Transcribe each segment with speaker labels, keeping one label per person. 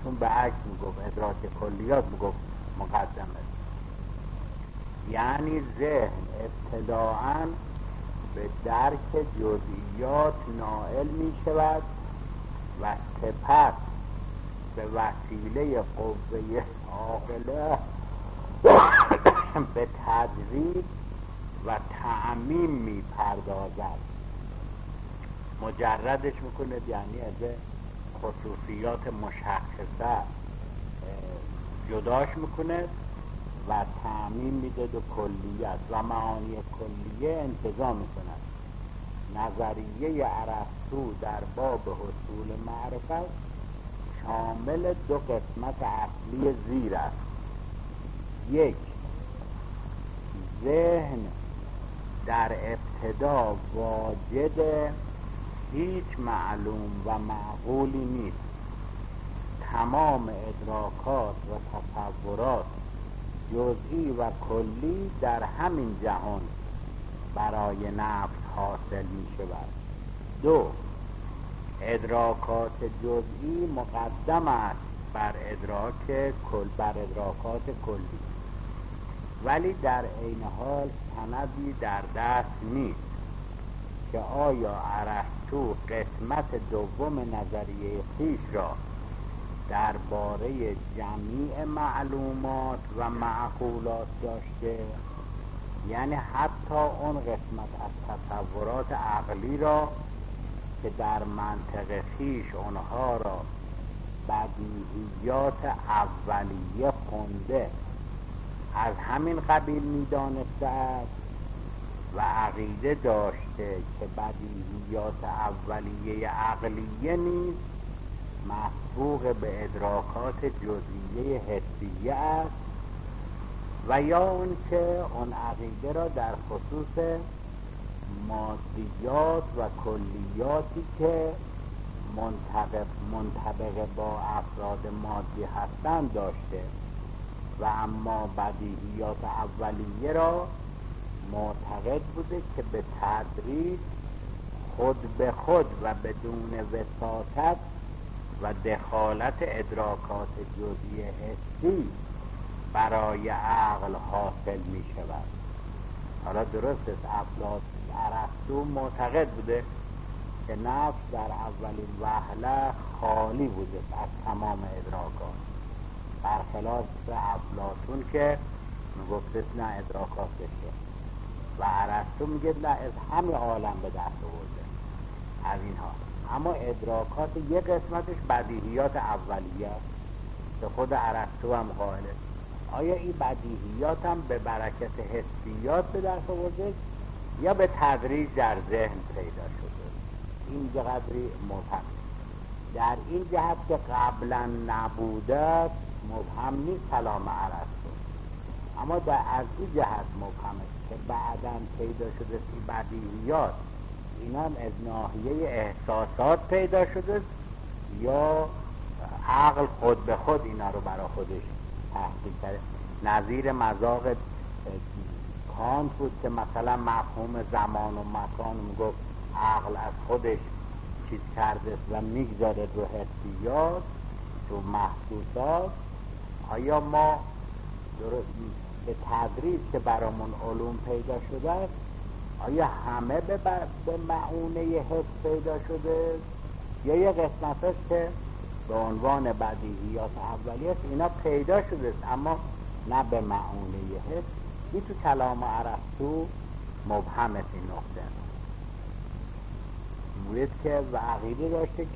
Speaker 1: افلاطون به عکس میگفت، ادراک کلیات میگفت مقدمه. یعنی ذهن ابتداعاً به درک جزئیات نائل می شود و سپس به وسیله قوه عاقله به تدریج و تعمیم می پردازد. مجردش میکنه، یعنی از خصوصیات مشخصه جداش میکنه و تعمیم میده به کلیت و معانی کلیه انتزاع میکنه. نظریه ارسطو در باب حصول معرفت شامل دو قسمت اصلی زیر است: یک، ذهن در ابتدا واجد هیچ معلوم و معقولی نیست. تمام ادراکات و تصورات جزئی و کلی در همین جهان برای نفس حاصل می شود. دو، ادراکات جزئی مقدم است بر ادراکات کلی، ولی در عین حال سندی در دست نیست که آیا ارسطو قسمت دوم نظریه خویش را درباره جمیع معلومات و معقولات داشته، یعنی حتی اون قسمت از تصورات عقلی را که در منطق خویش اونها را بدیهیات اولیه خونده از همین قبیل می دانسته است و عقیده داشته که بدیهیات اولیه عقلیه نیز مسبوق به ادراکات جزئیه حسیه است، و یا اون که اون عقیده را در خصوص مادیات و کلیاتی که منطبق با افراد مادی هستند داشته و اما بدیهیات اولیه را معتقد بوده که به تدریج خود به خود و بدون وساطت و دخالت ادراکات جزئی حسی برای عقل حاصل می شود. حالا درست است، ارسطو معتقد بوده که نفس در اولین وهله خالی بوده از تمام ادراکات، برخلاف افلاطون که میگفت نه ادراکات بشه، و ارسطو میگه نه از همه عالم به دست آورده از اینها. اما ادراکات یک قسمتش بدیهیات اولیه که خود ارسطو هم قائله. آیا این بدیهیات هم به برکت حسیات به دست آورده یا به تدریج در ذهن پیدا شده؟ این قدری مبهم. در این جهت که قبلا نبوده مبهم نیست کلام ارسطو، اما از این جهت مبهمه که بعداً پیدا شده این بدیهیات اینا هم از ناحیه احساسات پیدا شده یا عقل خود به خود اینا رو برای خودش تحقیق کرده. نظیر مذاق کانت بود که مثلا مفهوم زمان و مکان میگفت عقل از خودش چیز کرده و میگذاره رو حسیات رو محسوسات. آیا ما به تدریج که برامون علوم پیدا شده است، آیا همه به معونه حس پیدا شده یا یه قسمتش که به عنوان بدیهیات اولیه است اینا پیدا شده است اما نه به معونه حس؟ این تو کلام ارسطو مبهم است. این نقطه مورد که و عقیده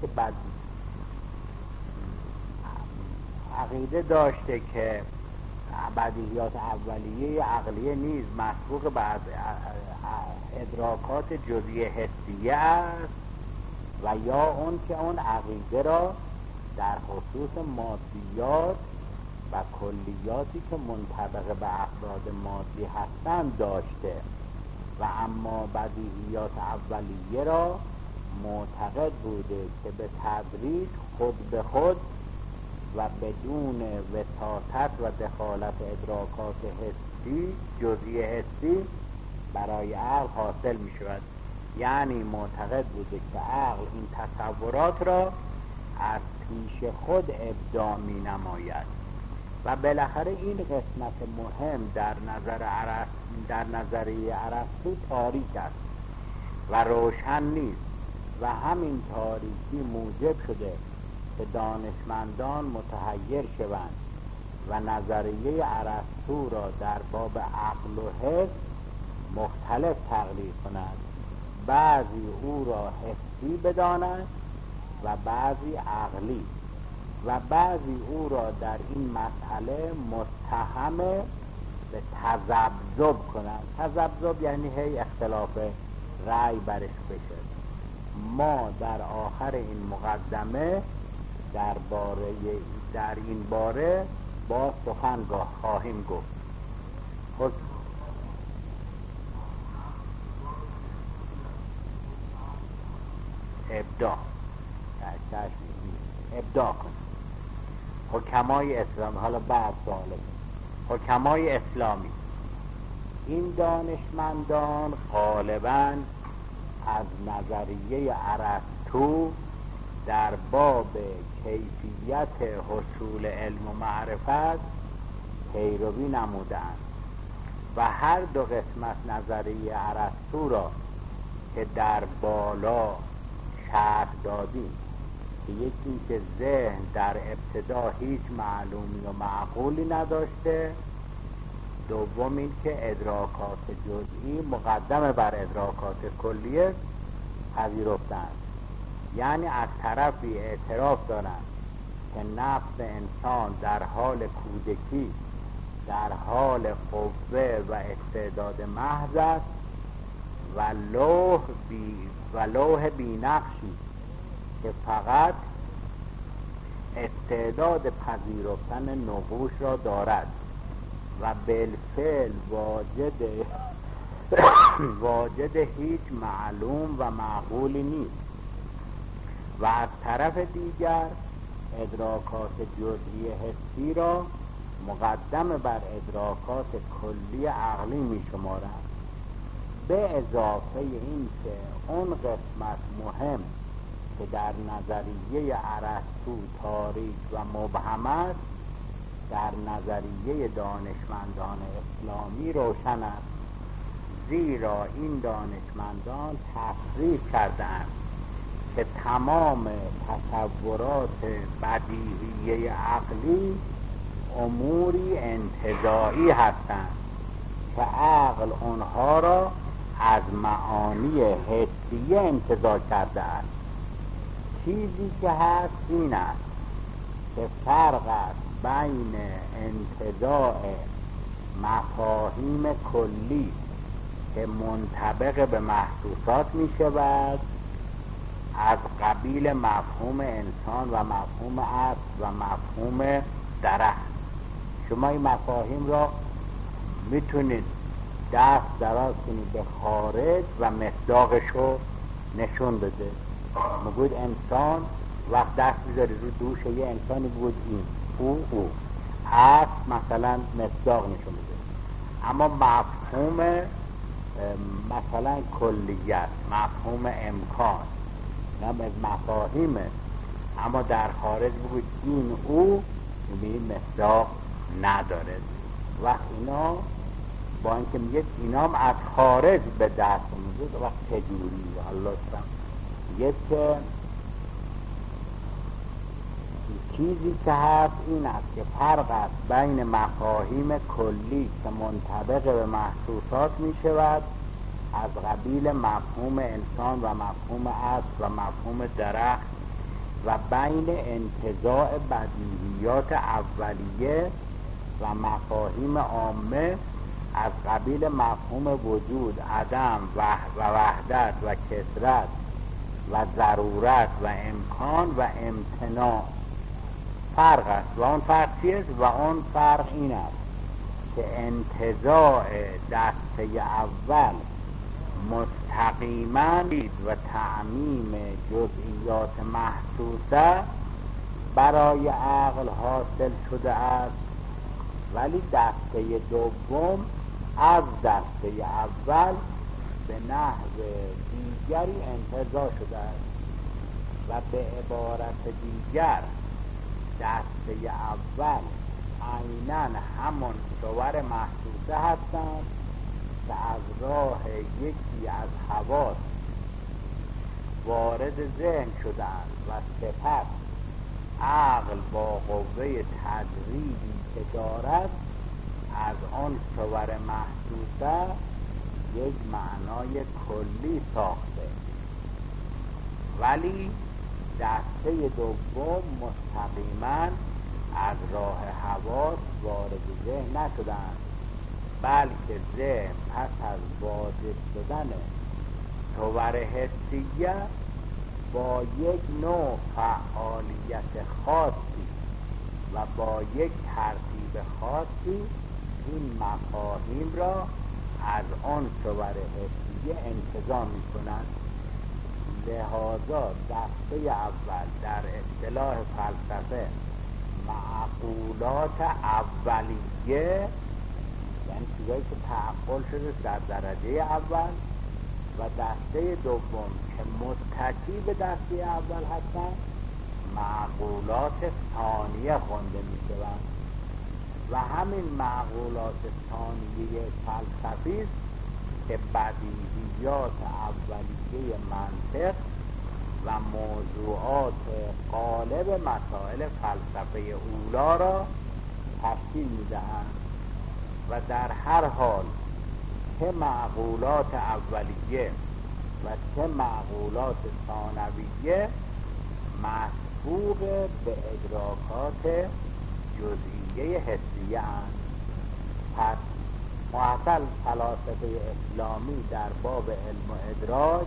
Speaker 1: داشته که بدیهیات اولیه عقلیه نیز مسبوق بعد ادراکات جزئی حسیه است، و یا اون که اون عقیده را در خصوص مادیات و کلیاتی که منطبق به افراد مادی هستند داشته و اما بدیهیات اولیه را معتقد بوده که به تدریج خود به خود و بدون وساطت و دخالت ادراکات حسی جزئی حسی برای عقل حاصل می شود. یعنی معتقد بوده که عقل این تصورات را از پیش خود ابداع می نماید و بالاخره این قسمت مهم در نظریه ارسطو تاریک است و روشن نیست و همین تاریکی موجب شده که دانشمندان متحیر شوند و نظریه ارسطو را در باب عقل و حس مختلف تقریر کنند، بعضی او را حسی بدانند و بعضی عقلی و بعضی او را در این مسئله متهم به تذبذب کنند. تذبذب یعنی هی اختلاف رأی برش بشه. ما در آخر این مقدمه در این باره با سخنگاه خواهیم گفت. ابداع کن حکمای اسلامی. حالا بعد سواله حکمای اسلامی، این دانشمندان غالباً از نظریه ارسطو در باب کیفیت حصول علم و معرفت پیروی نمودند و هر دو قسمت نظریه ارسطو را که در بالا شرح دادیم که یکی که ذهن در ابتدا هیچ معلومی و معقولی نداشته، دوم این که ادراکات جزئی مقدم بر ادراکات کلیه پذیرفتند، یعنی از طرفی اعتراف دارند که نفس انسان در حال کودکی در حال قوه و استعداد محض است و لوح بینقشی که فقط استعداد پذیرفتن نقوش را دارد و بالفعل واجد هیچ معلوم و معقولی نیست، و از طرف دیگر ادراکات جزئی حسی را مقدم بر ادراکات کلی عقلی می شمارند. به اضافه این که اون قسمت مهم که در نظریه ارسطو تاریک و مبهم است در نظریه دانشمندان اسلامی روشن است، زیرا این دانشمندان تصریح کردند که تمام تصورات بدیهیه عقلی اموری انتزاعی هستند که عقل آنها را از معانی حسیه انتزاع کرده است. چیزی که هست این است که فرق است بین انتزاع مفاهیم کلی که منطبق به محسوسات می شود از قبیل مفهوم انسان و مفهوم عقل و مفهوم درخت. شما این مفاهیم را میتونید دست دراز کنید به خارج و مصداقش رو نشون بده. میگوید انسان، وقت دست میذاری رو دوش یه انسانی بود این او هست مثلا مصداق نشون بده، اما مفهوم مثلا کلیت، مفهوم امکان نام از مفاهیمه، اما در خارج بگوید این او این مصداق نداره. وقت اینا با اینکه میگه اینا هم از خارج به دست میگه وقت چجوری الله سلام میگه که چیزی که هست این است که فرق است بین مفاهیم کلی که منطبق به محسوسات می شود از قبیل مفهوم انسان و مفهوم عقل و مفهوم درخت و بین انتزاع بدیهیات اولیه و مفاهیم عامه از قبیل مفهوم وجود، عدم و وحدت و کثرت و ضرورت و امکان و امتناع فرق است. و اون فرق چیست؟ و اون فرق این است که انتزاع دسته اول مستقیما و تعمیم جزئیات محسوسه برای عقل حاصل شده است، ولی دسته دوم از دسته اول به نحو دیگری انتزاع شده است و به عبارت دیگر دسته اول عیناً همون صور محسوسه هستند که از راه یکی از حواس وارد ذهن شدند و سپس عقل با قوه تدریجی که دارد از آن صور محسوسه یک معنای کلی ساخته، ولی دسته دوم مستقیما از راه حواس وارد ذهن نشدند، بلکه ذهن پس از واجد شدن صور حسیه با یک نوع فعالیت خاصی و با یک ترتیب خاصی این مفاهیم را از آن صور حسیه انتزاع می کنند. لذا دسته اول در اصطلاح فلسفه معقولات اولیه، یعنی چیزایی که تعقل شده در درجه اول، و دسته دوم که متکی به دسته اول هستند معقولات ثانیه خوانده می شوند و همین معقولات ثانیه فلسفی است که بدیهیات اولیه منطق و موضوعات غالب مسائل فلسفه اولا را تشکیل می‌دهند و در هر حال چه معقولات اولیه و چه معقولات ثانویه مسبوق به ادراکات جزئیه حسیه اند. پس معاصل فلاسفه اسلامی در باب علم و ادراک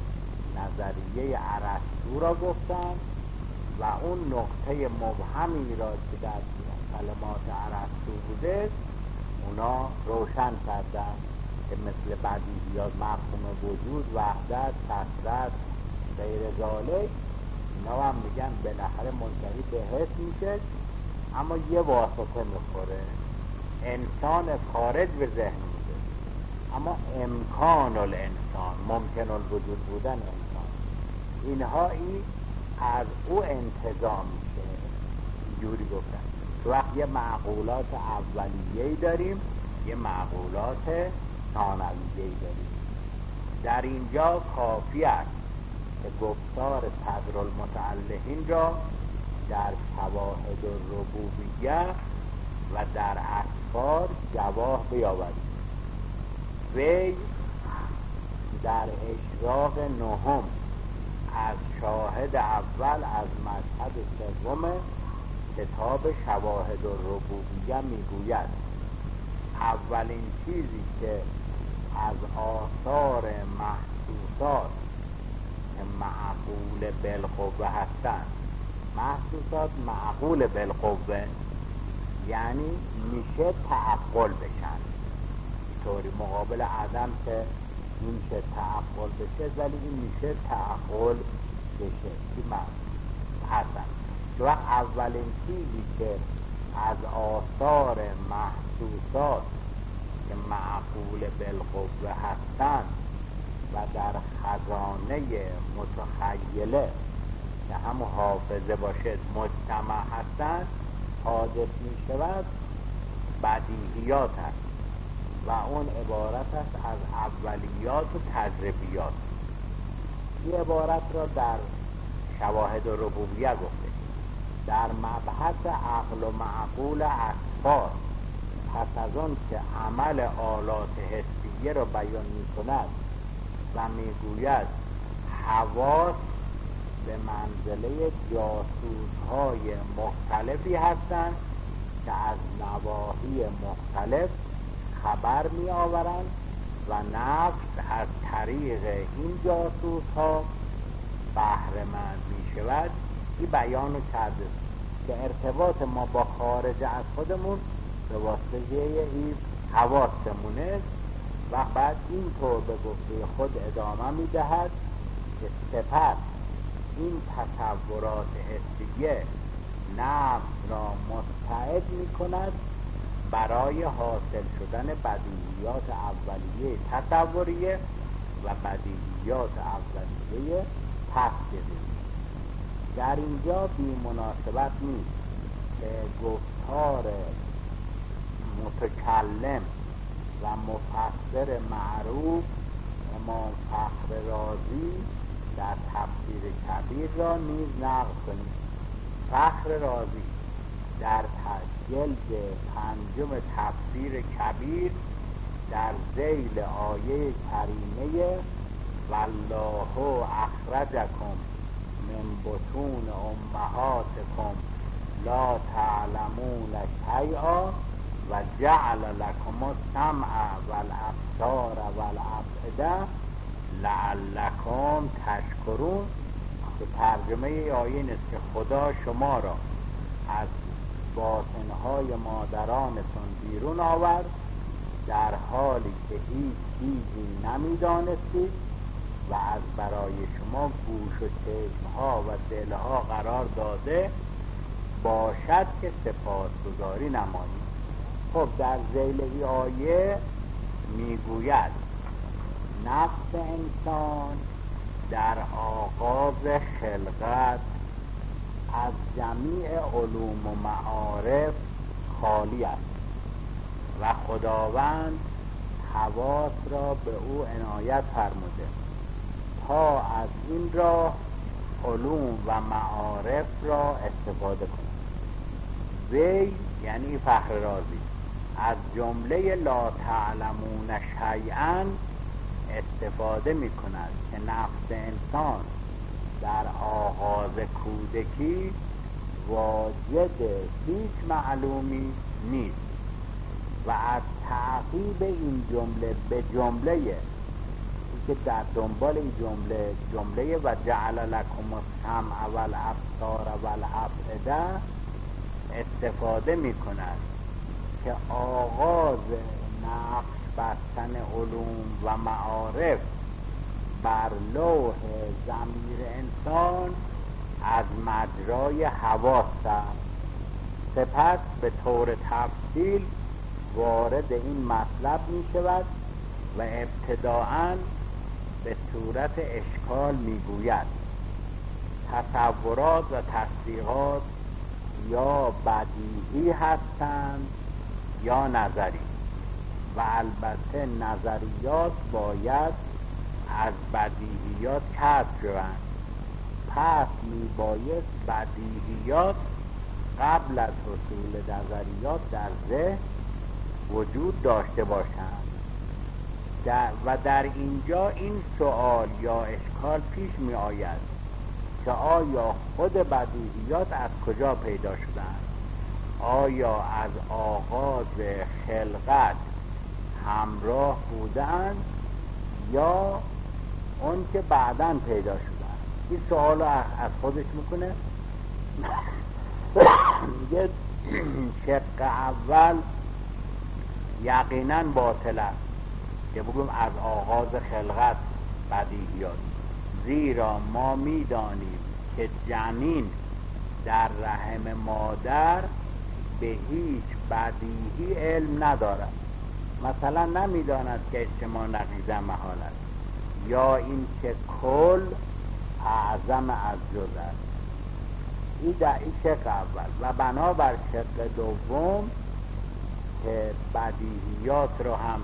Speaker 1: نظریه ارسطو را گفتند و اون نقطه مبهمی را که در کلمات ارسطو بوده اونا روشن کردند که مثل بدیهیات، مفهوم وجود، وحدت، کثرت، غیر ذالک، اینا هم میگن بالاخره منتهی به حس میشه، اما یه واسطه میخوره، انسان خارج به ذهن میده، اما امکان الانسان، ممکن الوجود بودن انسان، اینها از او انتزاع میشه. اینجوری گفتن تو وقت یه معقولات اولیه‌ای داریم، یه معقولات ثانویه‌ای داریم. در اینجا کافی است که گفتار صدر المتعلقین را در شواهد الربوبیه و در اسفار گواه بیاوریم. وی در اشراق نهم از شاهد اول از مشهد سوم کتاب شواهد الربوبیه میگوید اولین چیزی که از آثار محسوسات که معقول بالقوه هستند، محسوسات معقول بالقوه یعنی میشه تعقل بشن، طوری مقابل عدم که میشه تعقل بشه ولی این میشه تعقل بشه که هستن. تو اولین چیزی که از آثار محسوسات که معقول بالقوه هستند و در خزانه متخیله که هم حافظه باشد مجتمع هستند حادث می شود بدیهیات هست و اون عبارت است از اولیات و تجربیات. این عبارت را در شواهد ربوبیه گفته. در مبحث عقل و معقول اسفار پس از اون که عمل آلات حسیه را بیان می کند و می گوید حواس به منزله جاسوس‌های مختلفی هستند که از نواحی مختلف خبر می آورند و نفس از طریق این جاسوس‌ها بهره مند می شود. این بیانو کرده که ارتباط ما با خارج از خودمون به واسطه این حواسمونه و بعد اینطور به گفته خود ادامه می دهد که سپس این تصورات حسیه نفس را مستعد می کند برای حاصل شدن بدیهیات اولیه تصوریه و بدیهیات اولیه تصویریه. در اینجا بی مناسبت نیست که گفتار متکلم و مفسر معروف امام فخر رازی در تفسیر کبیر را نیز نقل کنیم. فخر رازی در جلد 5 تفسیر کبیر در ذیل آیه کریمه والله اخرجکم من بطون امهاتکم لا تعلمون شیئا و جعل لکم السمع والابصار والافئده لعلکم تشکرون، که ترجمه آیه این است که خدا شما را از باطنهای مادرانتون بیرون آورد در حالی که هیچ چیزی نمیدانستید و از برای شما گوش و چشمها و دلها قرار داده باشد که سپاسگزاری نمایید. خب در ذیل این آیه میگوید نفس انسان در آغاز خلقت از جمیع علوم و معارف خالی است و خداوند حواس را به او عنایت فرموده تا از این راه علوم و معارف را استفاده کند. وی یعنی فخر رازی از جمله لا تعلمون شیئا استفاده می کند که نفس انسان در آغاز کودکی واجد هیچ معلومی نیست و از تعقیب این جمله به جمله که در دنبال این جمله و جعل لکم السمع والابصار والافئده استفاده می کند که آغاز نقش بستن علوم و معارف بر لوح ضمیر انسان از مجرای حواس است. سپس به طور تفصیل وارد این مطلب می شود و ابتداءً به صورت اشکال می گوید تصورات و تصدیقات یا بدیهی هستند یا نظری و البته نظریات باید از بدیهیات کسب شوند. پس می باید بدیهیات قبل از حصول نظریات در ذهن وجود داشته باشند و در اینجا این سوال یا اشکال پیش می آید که آیا خود بدیهیات از کجا پیدا شدند؟ آیا از آغاز خلقت همراه بودند یا اون که بعداً پیدا شدند؟ این سوال رو از خودش میکنه. میگه شق اول یقیناً باطل است که بگم از آغاز خلقت بدیهیات، زیرا ما میدانیم که جنین در رحم مادر به هیچ بدیهی علم ندارد. مثلا نمیداند که اجتماع نقیضه محال است یا این که کل اعظم از جز است. این در این شق اول و بنابر شق دوم که بدیهیات را هم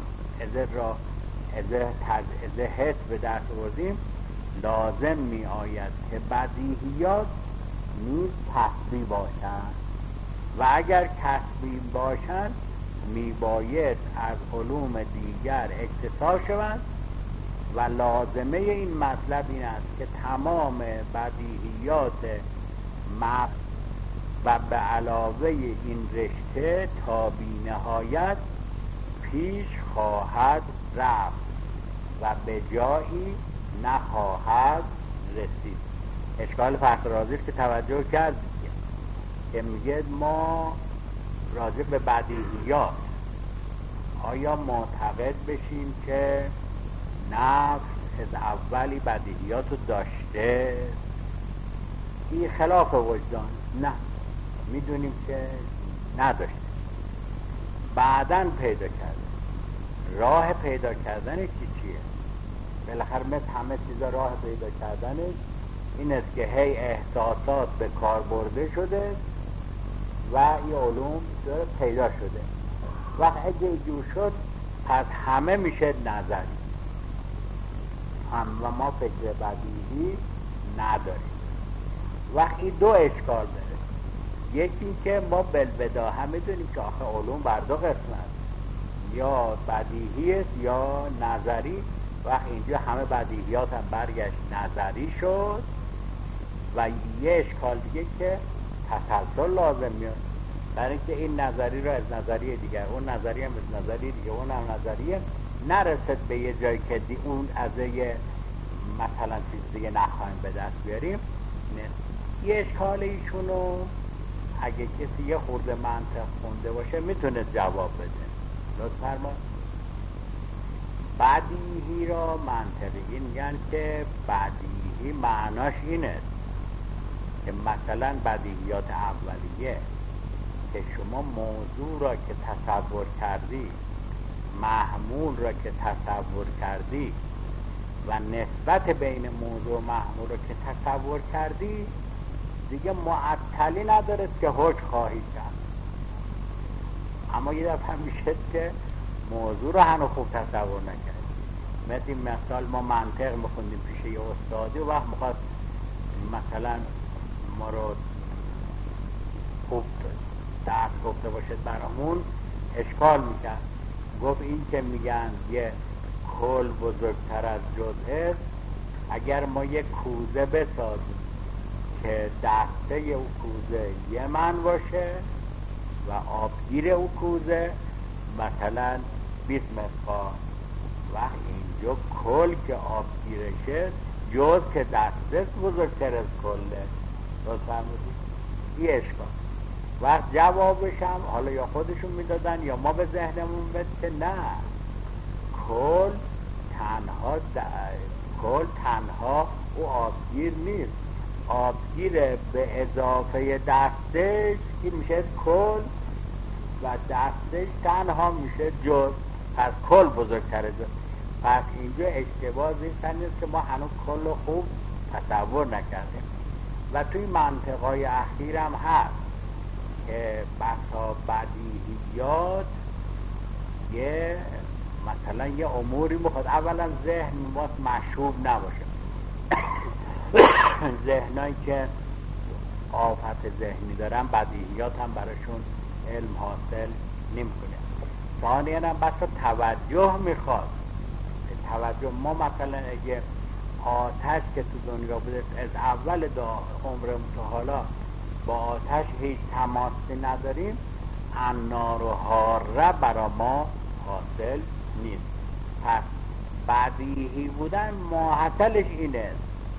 Speaker 1: از حس به دست آوردیم، لازم می آید که بدیهیات نیز کسبی باشند و اگر کسبی باشند می باید از علوم دیگر اکتساب شوند و لازمه این مطلب این است که تمام بدیهیات مغز و به علاوه این رشته تا بی نهایت پیش خواهد رفت و به جایی نخواهد رسید. اشکال فخر رازی که توجه کرد که میگه ما راجع به بدیهیات آیا معتقد بشیم که نفس از اولی بدیهیات رو داشته؟ این خلاف وجدان. نه، میدونیم که نداشته، بعداً پیدا کرده. راه پیدا کردنش چیه؟ بالاخره مثل همه چیزا راه پیدا کردنش این است که هی احساسات به کار برده شده و این علوم پیدا شده. وقت اگه اینجور شد پس همه میشه نظری و ما فکر بدیهی نداریم. وقتی دو اشکال داره، یکی که ما بالبداهه میدونیم که آخه علوم بر دو قسمت، یا بدیهی است یا نظری. وقت اینجا همه بدیهیات هم برگشت نظری شد و یه اشکال دیگه که تسلسل لازم میاد، برای اینکه این نظری رو از نظریه دیگر، اون نظری هم از نظریه دیگه، اون هم نظریه نرسد به یه جایی که اون از یه مثلا چیز دیگه نخواهیم به دست بیاریم. یه اشکال ایشونو اگه کسی یه خورده منطق خونده باشه میتونه جواب بده. لطف فرمایید. بدیهی را منطقی میگن که بدیهی معناش اینه که مثلا بدیهیات اولیه که شما موضوع را که تصور کردی، محمول را که تصور کردی و نسبت بین موضوع و محمول را که تصور کردی دیگه معطلی نداره که حکم خواهی کرد. اما یه دفعه میشه که موضوع رو هنو خوب تصور نکرد. مثل این مثال ما منطق میخوندیم پیش یه استادی و وقت میخواد مثلا ما رو خوب درس گفته باشد برامون اشکال میکرد. گفت این که میگن یه کل بزرگتر از جزء، اگر ما یه کوزه بسازیم که دسته او کوزه یه من باشه و آبگیر او کوزه مثلا 20 متر، وقت اینجا کل که آبگیرشه جز که دسته بزرگتر از کله. درست فهمیدید؟ این اشکال. وقت جوابش هم حالا یا خودشون میدادن یا ما به ذهنمون بد که نه، کل تنها او آبگیر نیست، آبگیر به اضافه دستش که میشه کل و دستش تنها میشه جز، پس کل بزرگتره جز. پس اینجا اشتباه زیستن نیست که ما هنوز کل خوب تصور نکردیم. و توی منطقهای اخیر هم هست که بسا بدیهیات یه مثلا یه اموری میخواد اولا ذهن ما مشروب نباشه. ذهنایی که آفت ذهنی دارن بدیهیات هم براشون علم حاصل نمیکنه. ثانیاً هم بسا توجه میخواد. توجه ما مثلا اگه آتش که تو دنیا بوده از اول عمرمون تا حالا با آتش هیچ تماسی نداریم، النار و حاره برا ما حاصل نیست. پس بدیهی بودن ماحصلش اینه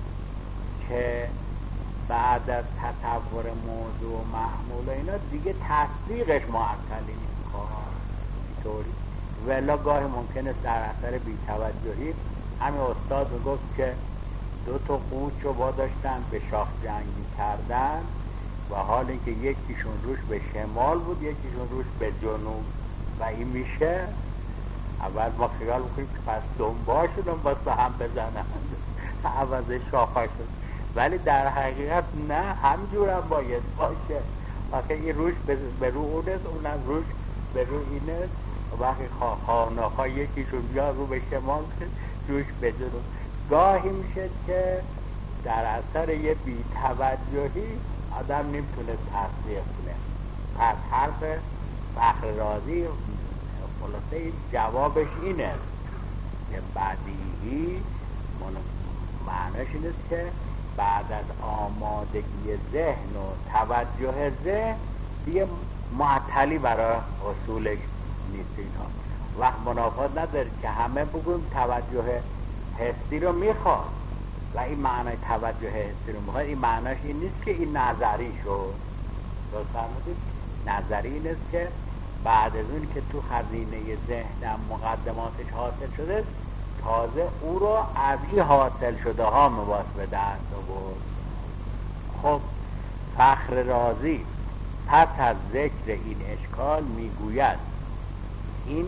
Speaker 1: که بعد از تصور موضوع و محمول و اینا دیگه تصدیقش معطلی نیست. اینطوری ولی گاهی ممکنه در اثر بی‌توجهی همین استاد میگفت که 2 قوچ رو واداشتن به شاخ جنگی کردن و حال اینکه یکیشون روش به شمال بود یکیشون روش به جنوب و این میشه اول ما خیال میکنیم که پس دنباشون هم باز به هم بزنن عوض شاخه شد، ولی در حقیقت نه، همجور هم باید باشه. وقتی این روش به رو اونست اونم روش به رو اینست، وقتی خانه ها یکیشون بیا رو به شمال روش به جنوب. گاهی میشه که در اثر یه بی‌توجهی آدم نمیتونه تصدیق کنه. پس حرف فخر رازی خلاصه جوابش اینه که بدیهی معنیش اینه که بعد از آمادگی ذهن و توجه ذهن دیگه معطلی برای حصولش نیست. اینها وقت منافات نداره که همه بگویم توجه حسی رو میخواد و این معنی توجه حسی رو میخواد. این معنیش این نیست که این نظری شد. درست فهمیدید؟ نظری این است که بعد از اون که تو خزینه ذهنم مقدماتش حاصل شده تازه او رو از این حاصل شده ها مواس به دست آورد. خب فخر رازی پس از ذکر این اشکال میگوید این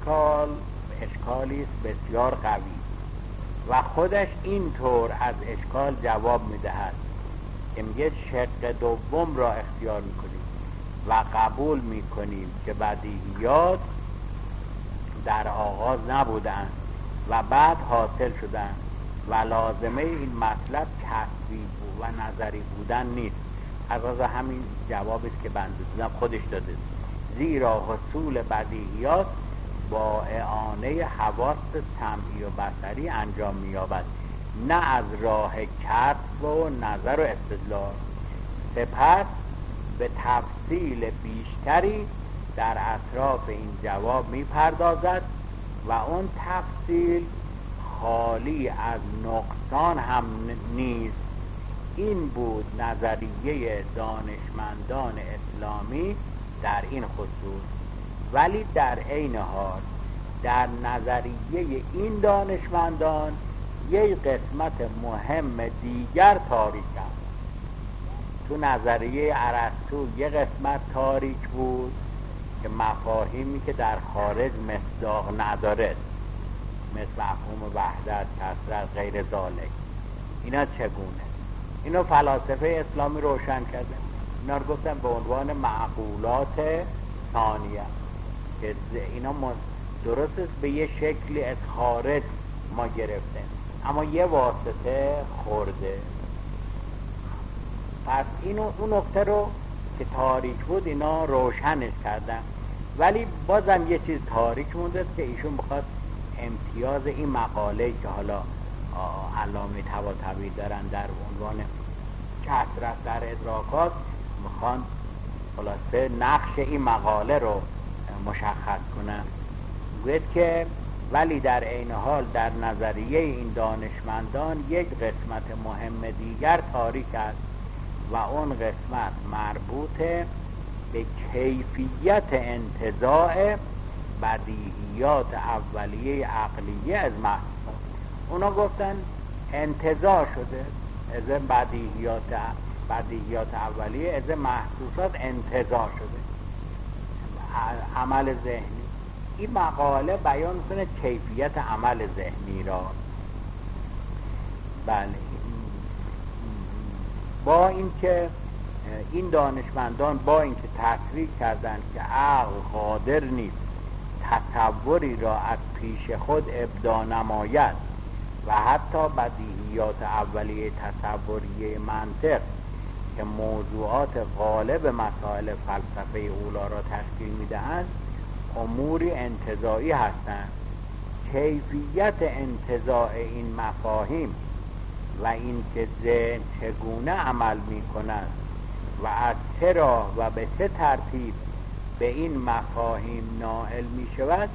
Speaker 1: اشکالی است بسیار قوی و خودش اینطور از اشکال جواب میدهد که میگه شق دوم را اختیار میکنید و قبول میکنیم که بدیهیات در آغاز نبودند و بعد حاصل شدند و لازمه این مطلب کسبی و نظری بودن نیست. از همین جوابی که بنده دادم خودش داده، زیرا حصول بدیهیات با اعانه حواس سمعی و بصری انجام می‌یابد، نه از راه کسب و نظر و استدلال. سپس به تفصیل بیشتری در اطراف این جواب می‌پردازد و اون تفصیل خالی از نقصان هم نیست. این بود نظریه دانشمندان اسلامی در این خصوص. ولی در عین حال در نظریه این دانشمندان یک قسمت مهم دیگر تاریک است. تو نظریه ارسطو یک قسمت تاریک بود که مفاهیمی که در خارج مصداق نداره، مثل مفهوم وحدت، کثرت، غیر ذالک، اینا چگونه؟ اینو فلاسفه اسلامی روشن کرده. اینا رو گفتن به عنوان معقولات ثانیه که اینا درست است به یه شکلی از خارج ما گرفته، اما یه واسطه خورده. پس اون نقطه رو که تاریک بود اینا روشنش کردن، ولی بازم یه چیز تاریک مونده که ایشون بخواد امتیاز این مقاله که حالا علامه طباطبایی دارن در عنوان کثرت در ادراکات، میخوان خلاصه نقش این مقاله رو مشخص کنن. گوید که ولی در عین حال در نظریه این دانشمندان یک قسمت مهم دیگر تاریک است و اون قسمت مربوط به کیفیت انتزاع بدیهیات اولیه عقلیه از محسوسات. اونا گفتن انتزاع شده از بدیهیات اولیه از محسوسات، انتزاع شده عمل ذهنی. این مقاله بیان کنه کیفیت عمل ذهنی را. بله، با اینکه این دانشمندان با اینکه تصریح کردند که عقل قادر نیست تصوری را از پیش خود ابداع نماید و حتی بدیهیات اولیه تصوریه منطق که موضوعات غالب مسائل فلسفه اولا را تشکیل میدهند اموری انتزاعی هستند. کیفیت انتزاع این مفاهیم و این که ذهن چگونه عمل می کند و از چرا و به چه ترتیب به این مفاهیم نائل می شود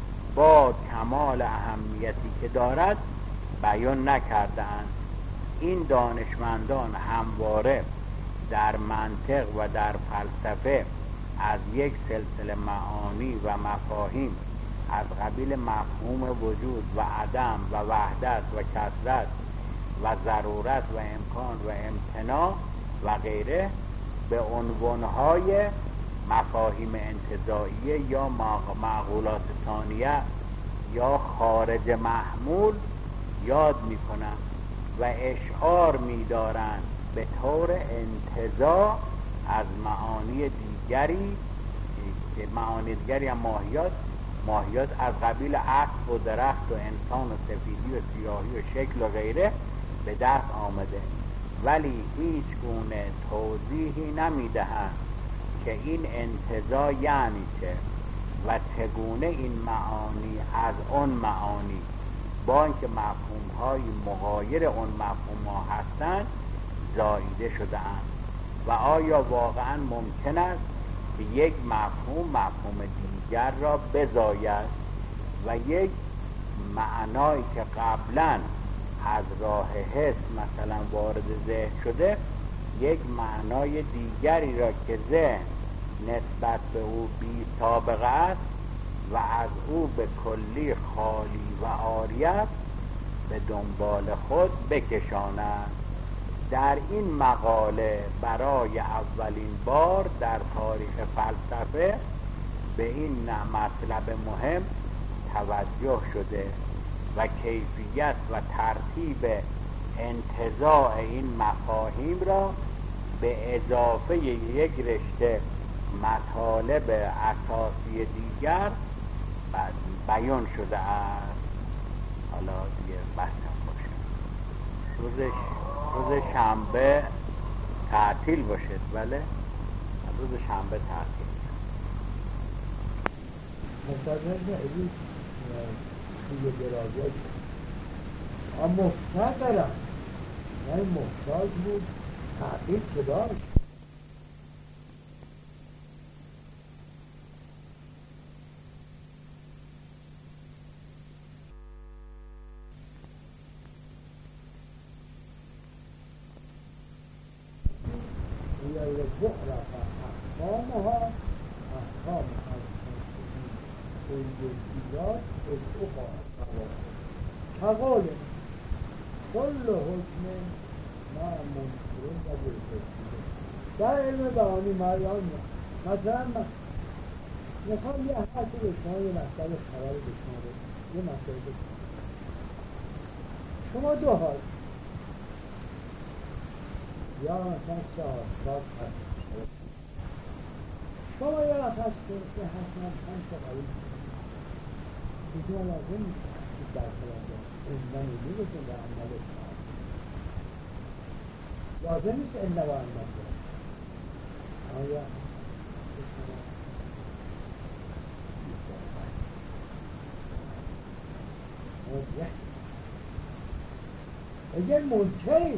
Speaker 1: با کمال اهمیتی که دارد بیان نکردند. این دانشمندان همواره در منطق و در فلسفه از یک سلسله معانی و مفاهیم از قبیل مفهوم وجود و عدم و وحدت و کثرت و ضرورت و امکان و امتناع و غیره به عنوانهای مفاهیم انتزاعیه یا معقولات ثانیه یا خارج محمول یاد میکنند و اشعار میدارند به طور انتزاع از معانی دیگری که معانی دیگری هم ماهیات از قبیل اسب و درخت و انسان و سفیدی و سیاهی و شکل و غیره به دست آمده، ولی هیچ گونه توضیحی نمیدهند که این انتزاع یعنی چه و چگونه این معانی از اون معانی با اینکه مفهوم‌های مغایر اون مفهوم‌ها هستند زاییده شده‌اند و آیا واقعا ممکن است که یک مفهوم دیگر را بزاید و یک معنایی که قبلا از راه حس مثلا وارد ذهن شده یک معنای دیگری را که ذهن نسبت به او بی سابقه است و از او به کلی خالی و عاری است به دنبال خود بکشاند. در این مقاله برای اولین بار در تاریخ فلسفه به این مطلب مهم توجه شده و کیفیت و ترتیب انتزاع این مفاهیم را به اضافه یک رشته مطالب اساسی دیگر بیان شده است. حالا دیگه بحثم باشه، روز شنبه تعطیل باشه، بله روز شنبه تعطیل.
Speaker 2: مستدرک نهیدی توی درازه اما مفتد دارم، یعنی محتاج بود تعطیل که داشت. لبعرف احکامها احکام الجزئیات اطلقا کقال کل حکم مع منکر و بالتفصیل. در علم بیانی مریان مثلا من میخوام یه حرفی به شما، یه مسئله خبری به شما بدم، یه مسئله بکنم. شما دو حال یا مثلا شاد هست، شما یه نفس که حتما 5 تا قریب دیگه لازم نیست که در خلانده اندن میگوشن و عمل شاد لازم نیست اندن و عمل شاد. آیا اگر منکری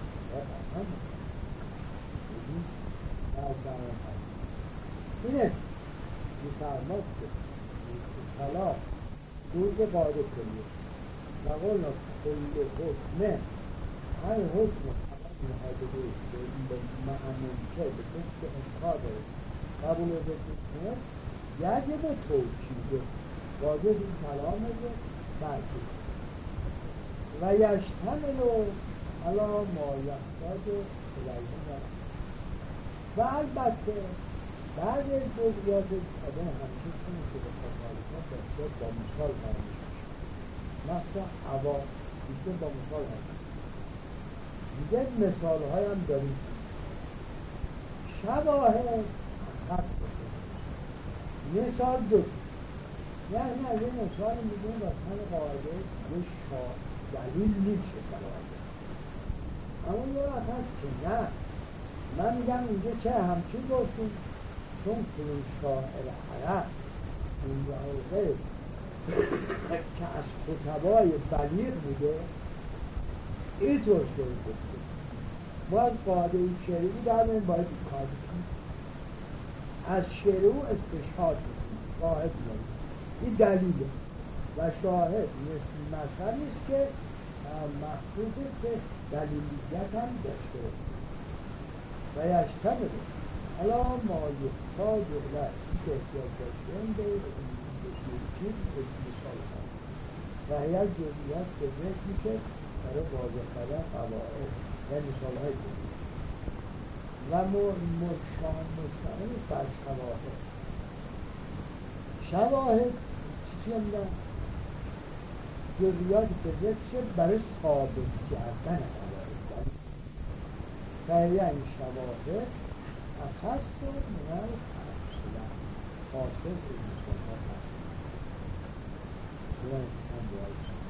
Speaker 2: اینه میفرماد که طلاق روز قاعده کلیه و قلنا کل حکمه هر حکم محاضره به منکر به کسی انکار داره قبول بکنه یجب توکیده واجب این کلامه برکید و یشتمل علا ما یحتاج الیه. و البته بعد از جزئیات آدم همیشه کنه که به خواهدها بسیار با مثال فرمش میشه، مثلا عوا بیشتر با مثال هست دیگه مثال های هم داریم. شواهد خط بکنه مثال دو یعنی از این مثال میدونیم وطن قاعده یه دلیل نیست قاعده، اما یه وقت هست که نه من میگم اینجا چه همچین گفتیم چون فلون شاعر عرب این غیر که از خطبای بلیغ بوده اینطور شده گفته ما از قاعده شعری در این باید کار بکنیم، از شعر او استشهاد بکنیم، شاهد بکنیم، این دلیله و شاهد مثل نیست که مخصوصه که دلیلیت هم داشته و یشتمل حالا ما یحتاج الیه که احتیاج داشتیم به چیز مثال هست و هر جزئیات به ذکر میشه برای واضح کردن قواعد و مثال های جزئی و مشتمل بر شواهد چی میگن؟ جزئیات به ذکر میشه برای ثابت کردن قواعد و یعنی شواهد اخص من اصلا خاصه به مثال ها هست.